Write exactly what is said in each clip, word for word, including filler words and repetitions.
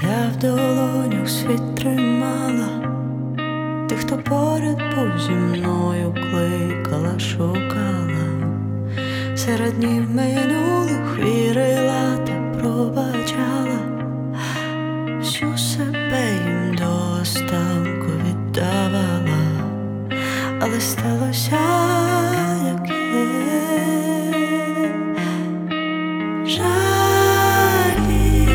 Я в долонях світ тримала, тих, хто поряд був зі мною, кликала, шукала. Серед днів минулих вірила та пробачала, всю себе їм до останку віддавала. Але сталося, як є. Жалі,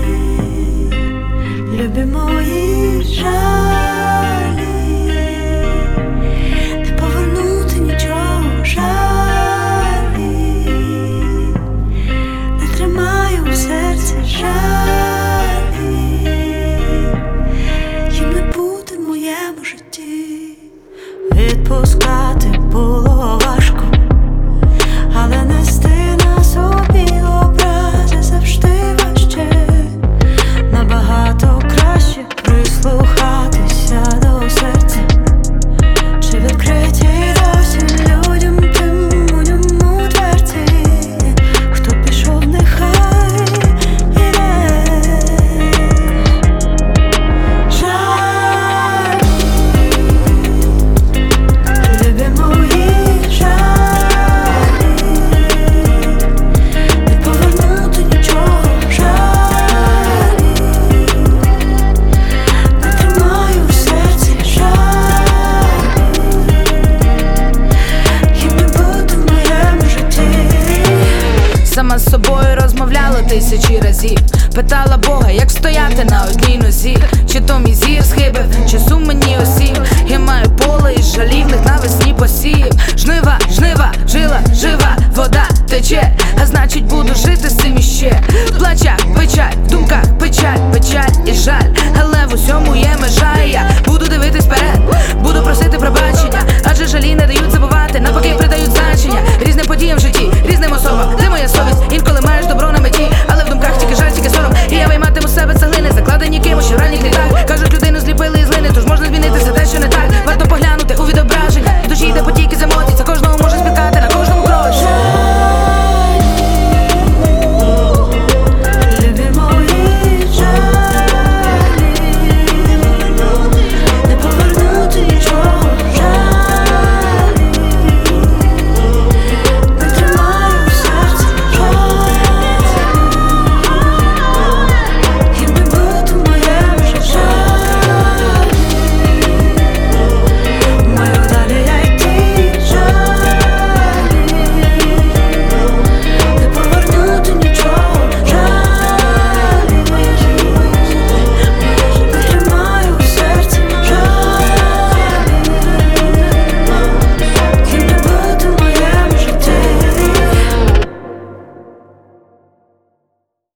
любі мої, жалі, не повернути нічого, жалі, не тримаю в серці, жалі, їм не бути в моєму житті. Відпускати було важко, але нести на собі образи завжди важче. Набагато краще прислухатися до серця. Чи відкриті досі людям тим у ньому дверці? Хто пішов, нехай іде. Жаль, любі мої, жалі, не повернути нічого, жалі, не тримаю в серці, жалі, їм не бути в моєму житті. Сама з собою розмовляла тисячі разів, питала Бога, як стояти на одній нозі. Чи то мій зір схибив, чи сум мені осів. Я маю поле із жалівних навесні посів. Жнива, жнива, жила, жива, вода тече, а значить буду жити з цим іще. В плачах печаль, в думках печаль, печаль і жаль, але в усьому є межа, і я буду